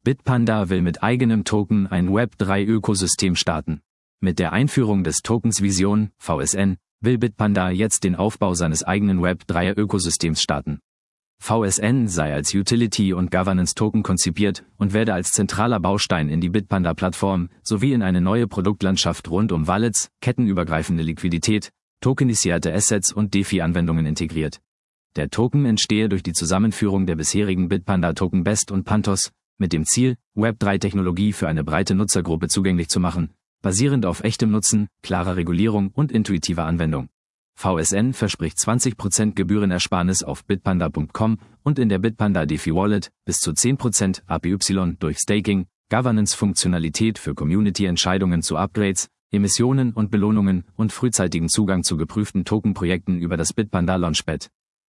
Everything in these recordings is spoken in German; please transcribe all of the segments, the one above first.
Bitpanda will mit eigenem Token ein Web3-Ökosystem starten. Mit der Einführung des Tokens Vision, VSN, will Bitpanda jetzt den Aufbau seines eigenen Web3-Ökosystems starten. VSN sei als Utility- und Governance-Token konzipiert und werde als zentraler Baustein in die Bitpanda-Plattform sowie in eine neue Produktlandschaft rund um Wallets, kettenübergreifende Liquidität, tokenisierte Assets und DeFi-Anwendungen integriert. Der Token entstehe durch die Zusammenführung der bisherigen Bitpanda-Token BEST und Pantos, mit dem Ziel, Web3-Technologie für eine breite Nutzergruppe zugänglich zu machen, basierend auf echtem Nutzen, klarer Regulierung und intuitiver Anwendung. VSN verspricht 20% Gebührenersparnis auf bitpanda.com und in der Bitpanda DeFi Wallet, bis zu 10% APY durch Staking, Governance-Funktionalität für Community-Entscheidungen zu Upgrades, Emissionen und Belohnungen und frühzeitigen Zugang zu geprüften Token-Projekten über das Bitpanda Launchpad.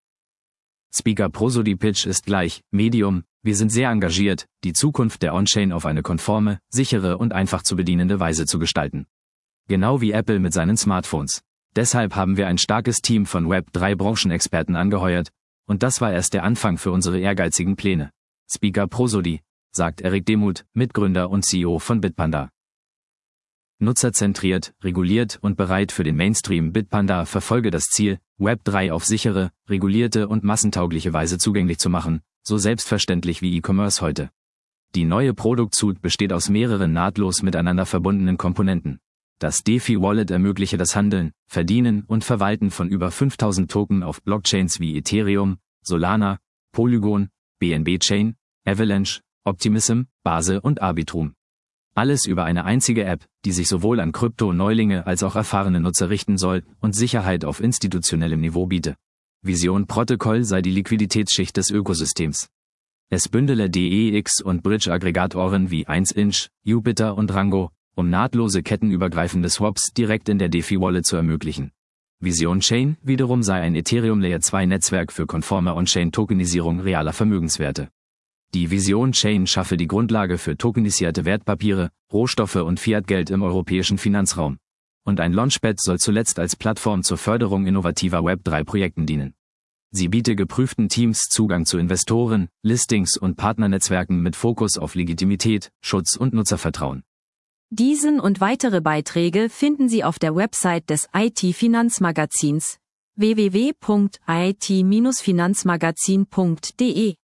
Speaker Prosody Pitch ist gleich, Medium, wir sind sehr engagiert, die Zukunft der On-Chain auf eine konforme, sichere und einfach zu bedienende Weise zu gestalten. Genau wie Apple mit seinen Smartphones. Deshalb haben wir ein starkes Team von Web3-Branchenexperten angeheuert, und das war erst der Anfang für unsere ehrgeizigen Pläne. Speaker Prosody, sagt Erik Demuth, Mitgründer und CEO von Bitpanda. Nutzerzentriert, reguliert und bereit für den Mainstream. Bitpanda verfolge das Ziel, Web3 auf sichere, regulierte und massentaugliche Weise zugänglich zu machen, so selbstverständlich wie E-Commerce heute. Die neue Produktsuite besteht aus mehreren nahtlos miteinander verbundenen Komponenten. Das DeFi Wallet ermögliche das Handeln, Verdienen und Verwalten von über 5000 Token auf Blockchains wie Ethereum, Solana, Polygon, BNB Chain, Avalanche, Optimism, Base und Arbitrum. Alles über eine einzige App, die sich sowohl an Krypto-Neulinge als auch erfahrene Nutzer richten soll und Sicherheit auf institutionellem Niveau biete. Vision Protokoll sei die Liquiditätsschicht des Ökosystems. Es bündele DEX und Bridge-Aggregatoren wie 1inch, Jupiter und Rango, um nahtlose kettenübergreifende Swaps direkt in der DeFi-Wallet zu ermöglichen. Vision Chain wiederum sei ein Ethereum Layer 2 Netzwerk für konforme On-Chain-Tokenisierung realer Vermögenswerte. Die Vision Chain schaffe die Grundlage für tokenisierte Wertpapiere, Rohstoffe und Fiatgeld im europäischen Finanzraum. Und ein Launchpad soll zuletzt als Plattform zur Förderung innovativer Web3-Projekten dienen. Sie biete geprüften Teams Zugang zu Investoren, Listings und Partnernetzwerken mit Fokus auf Legitimität, Schutz und Nutzervertrauen. Diesen und weitere Beiträge finden Sie auf der Website des IT-Finanzmagazins www.it-finanzmagazin.de.